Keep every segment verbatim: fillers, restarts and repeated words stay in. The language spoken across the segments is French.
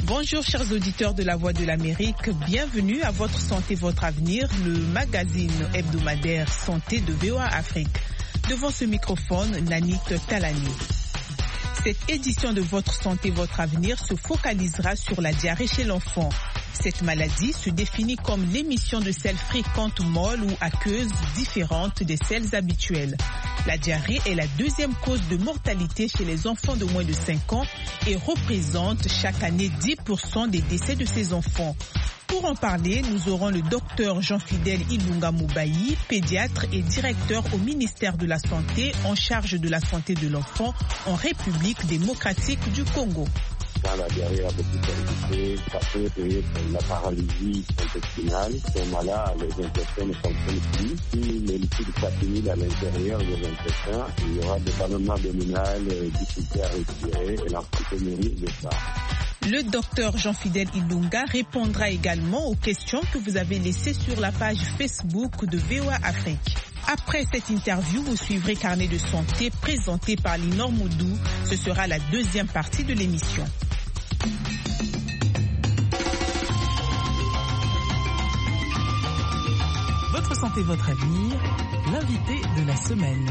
Bonjour chers auditeurs de la Voix de l'Amérique, bienvenue à Votre Santé, Votre Avenir, le magazine hebdomadaire Santé de V O A Afrique. Devant ce microphone, Nanit Talani. Cette édition de Votre Santé, Votre Avenir se focalisera sur la diarrhée chez l'enfant. Cette maladie se définit comme l'émission de selles fréquentes molles ou aqueuses différentes des selles habituelles. La diarrhée est la deuxième cause de mortalité chez les enfants de moins de cinq ans et représente chaque année dix pour cent des décès de ces enfants. Pour en parler, nous aurons le docteur Jean-Fidèle Ilunga Moubayi, pédiatre et directeur au ministère de la Santé en charge de la santé de l'enfant en République démocratique du Congo. Quand la diarrhée a beaucoup qualité, ça peut créer la paralysie intestinale. À ce moment-là, les intestins ne fonctionnent plus. Si les liquides s'accumulent à l'intérieur des intestins, il y aura des ballonnements abdominales, difficultés à respirer et l'enfant peut mourir de ça. Le docteur Jean-Fidèle Ilunga répondra également aux questions que vous avez laissées sur la page Facebook de V O A Afrique. Après cette interview, vous suivrez Carnet de santé présenté par Linor Moudou. Ce sera la deuxième partie de l'émission. Votre santé, votre avenir, l'invité de la semaine.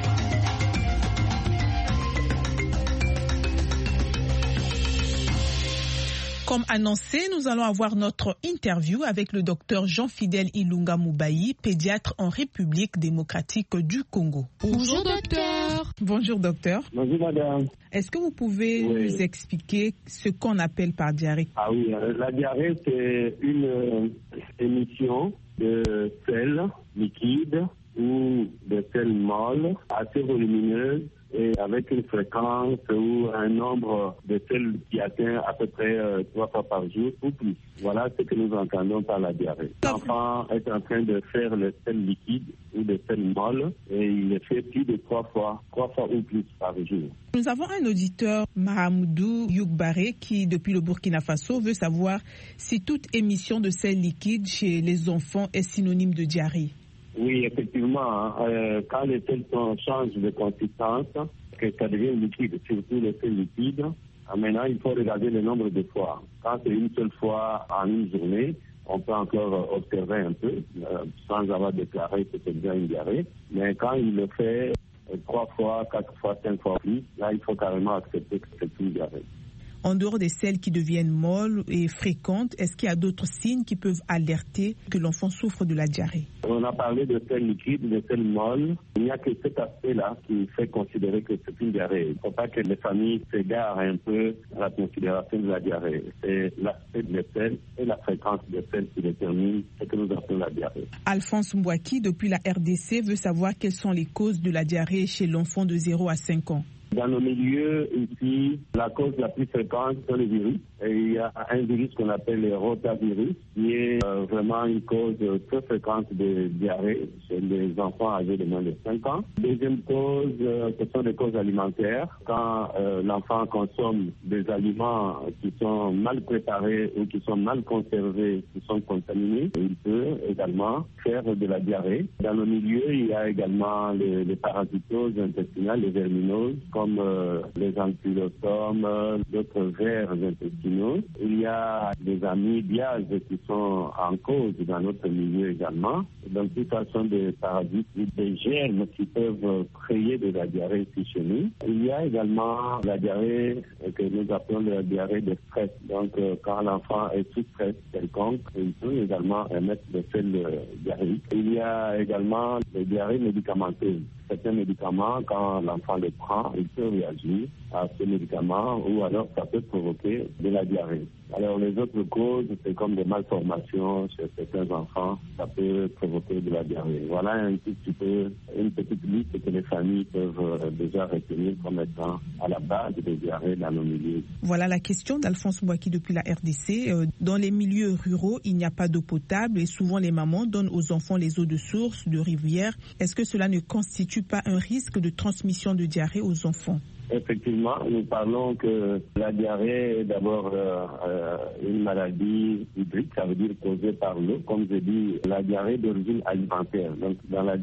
Comme annoncé, nous allons avoir notre interview avec le docteur Jean-Fidèle Ilunga Moubayi, pédiatre en République démocratique du Congo. Bonjour docteur. Bonjour docteur. Bonjour madame. Est-ce que vous pouvez oui. nous expliquer ce qu'on appelle par diarrhée? Ah oui, la diarrhée c'est une euh, émission de selles liquides ou de selles molles assez volumineuses et avec une fréquence ou un nombre de selles qui atteint à peu près euh, trois fois par jour ou plus. Voilà ce que nous entendons par la diarrhée. L'enfant est en train de faire les selles liquides ou des selles molles et il le fait plus de trois fois, trois fois ou plus par jour. Nous avons un auditeur, Mahamoudou Youkbaré, qui depuis le Burkina Faso veut savoir si toute émission de selles liquides chez les enfants est synonyme de diarrhée. Oui, effectivement, euh, quand les selles changent de consistance, que ça devient liquide, surtout les selles liquides, maintenant il faut regarder le nombre de fois. Quand c'est une seule fois en une journée, on peut encore observer un peu, euh, sans avoir déclaré que c'est bien une diarrhée. Mais quand il le fait euh, trois fois, quatre fois, cinq fois plus, là il faut carrément accepter que c'est une diarrhée. En dehors des selles qui deviennent molles et fréquentes, est-ce qu'il y a d'autres signes qui peuvent alerter que l'enfant souffre de la diarrhée? On a parlé de selles liquides, de selles molles. Il n'y a que cet aspect-là qui fait considérer que c'est une diarrhée. Il ne faut pas que les familles s'égarent un peu à la considération de la diarrhée. C'est l'aspect des selles et la fréquence des selles qui déterminent ce que nous appelons la diarrhée. Alphonse Mbouaki, depuis la R D C, veut savoir quelles sont les causes de la diarrhée chez l'enfant de zéro à cinq ans. Dans nos milieux, ici, la cause la plus fréquente, c'est le virus. Et il y a un virus qu'on appelle le rotavirus, qui est euh, vraiment une cause très fréquente de diarrhée chez les enfants âgés de moins de cinq ans. Deuxième cause, euh, ce sont les causes alimentaires. Quand euh, l'enfant consomme des aliments qui sont mal préparés ou qui sont mal conservés, qui sont contaminés, il peut également faire de la diarrhée. Dans nos milieux, il y a également les, les parasitoses intestinales, les verminoses, comme euh, les ankylostomes, euh, d'autres vers intestinaux. Il y a des amibiases qui sont en cause dans notre milieu également. Donc, tout ça sont des parasites, des germes qui peuvent créer de la diarrhée ici chez nous. Il y a également la diarrhée que nous appelons la diarrhée de stress. Donc, euh, quand l'enfant est sous stress quelconque, il peut également émettre des selles euh, diarrhéiques. Il y a également les diarrhées médicamenteuses. Certains médicaments, quand l'enfant les prend, il peut réagir à ces médicaments ou alors ça peut provoquer de la diarrhée. Alors les autres causes, c'est comme des malformations chez certains enfants, ça peut provoquer de la diarrhée. Voilà un tout petit peu, une petite liste que les familles peuvent déjà retenir comme étant à la base des diarrhées dans nos milieux. Voilà la question d'Alphonse Mbouaki depuis la R D C. Dans les milieux ruraux, il n'y a pas d'eau potable et souvent les mamans donnent aux enfants les eaux de source, de rivière. Est-ce que cela ne constitue pas un risque de transmission de diarrhée aux enfants? Effectivement, nous parlons que la diarrhée est d'abord euh, euh, une maladie hydrique, ça veut dire causée par l'eau. Comme je dis, la diarrhée d'origine alimentaire. Donc, dans la